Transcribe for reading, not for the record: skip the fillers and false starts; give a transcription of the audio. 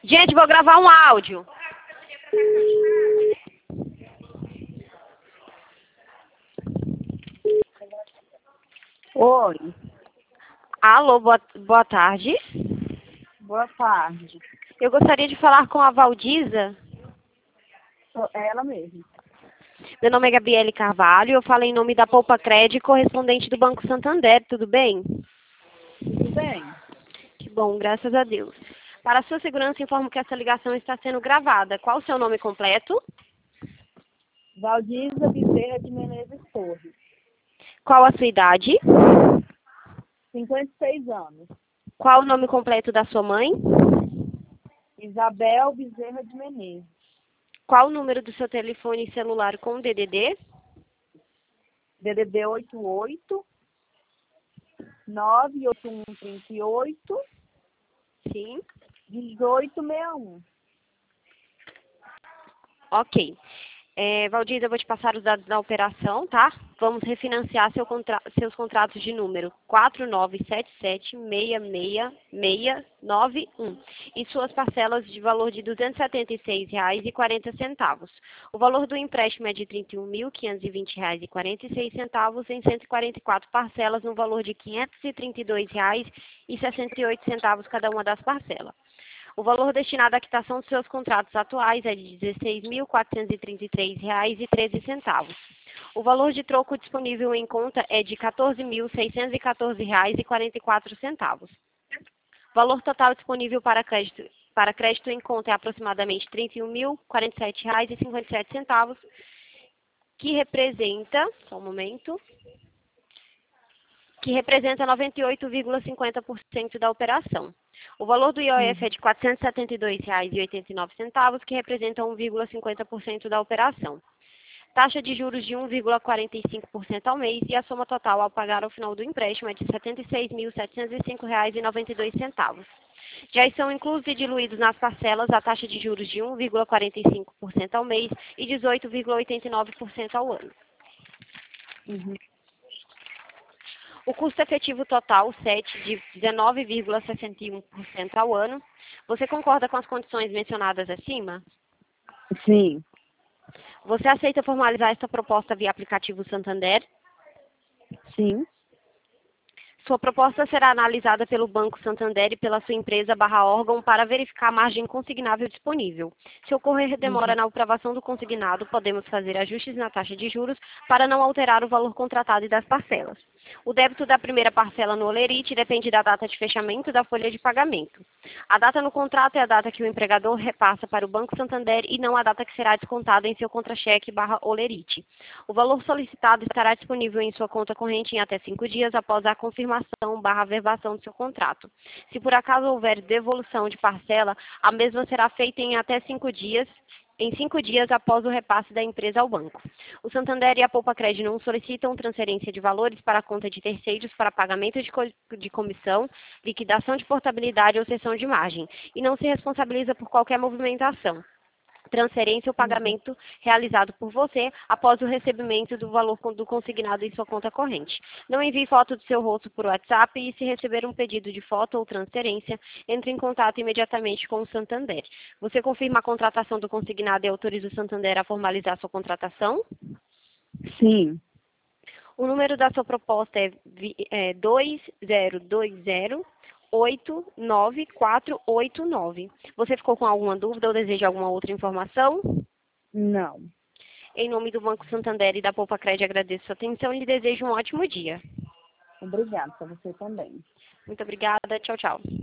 Gente, vou gravar um áudio. Oi, Alô, boa tarde. boa tarde. Eu gostaria de falar com a Valdiza. Sou ela mesmo. Meu nome é Gabriele Carvalho, eu falo em nome da Poupa Cred, correspondente do Banco Santander, tudo bem? Tudo bem? Que bom, graças a Deus. Para a sua segurança, informo que essa ligação está sendo gravada. Qual o seu nome completo? Valdiza Bezerra de Menezes Torres, Qual a sua idade? 56 anos. Qual o nome completo da sua mãe? Isabel Bezerra de Menezes, Qual o número do seu telefone celular com DDD? DDD 88 98138 Sim. 1861. Ok. Valdir, eu vou te passar os dados da operação, tá? Vamos refinanciar seus contratos de número 4977-66691 e suas parcelas de valor de R$ 276,40. O valor do empréstimo é de R$ 31.520,46 em 144 parcelas no valor de R$ 532,68 cada uma das parcelas. O valor destinado à quitação dos seus contratos atuais é de R$ 16.433,13. O valor de troco disponível em conta é de R$ 14.614,44. O valor total disponível para crédito em conta é aproximadamente R$ 31.047,57, que representa, só um momento, que representa 98,50% da operação. O valor do IOF é de R$ 472,89, que representa 1,50% da operação. Taxa de juros de 1,45% ao mês e a soma total ao pagar ao final do empréstimo é de R$ 76.705,92. Já estão inclusos e diluídos nas parcelas a taxa de juros de 1,45% ao mês e 18,89% ao ano. Uhum. O custo efetivo total, SET, de 19,61% ao ano. Você concorda com as condições mencionadas acima? Sim, Você aceita formalizar esta proposta via aplicativo Santander? sim. Sua proposta será analisada pelo Banco Santander e pela sua empresa/órgão para verificar a margem consignável disponível. Se ocorrer demora na aprovação do consignado, podemos fazer ajustes na taxa de juros para não alterar o valor contratado e das parcelas. O débito da primeira parcela no Olerite depende da data de fechamento da folha de pagamento. A data no contrato é a data que o empregador repassa para o Banco Santander e não a data que será descontada em seu contra-cheque/Olerite. O valor solicitado estará disponível em sua conta corrente em até 5 dias após a confirmação/averbação do seu contrato. Se por acaso houver devolução de parcela, a mesma será feita em até 5 dias, após o repasse da empresa ao banco. O Santander e a Poupa Cred não solicitam transferência de valores para a conta de terceiros para pagamento de comissão, liquidação de portabilidade ou cessão de margem, e não se responsabiliza por qualquer movimentação, transferência ou pagamento realizado por você após o recebimento do valor do consignado em sua conta corrente. Não envie foto do seu rosto por WhatsApp e, se receber um pedido de foto ou transferência, entre em contato imediatamente com o Santander. Você confirma a contratação do consignado e autoriza o Santander a formalizar sua contratação? Sim. O número da sua proposta é 2020-89489. Você ficou com alguma dúvida ou deseja alguma outra informação? Não. Em nome do Banco Santander e da Poupa Cred, agradeço sua atenção e lhe desejo um ótimo dia. Obrigada, para você também. Muito obrigada. Tchau, tchau.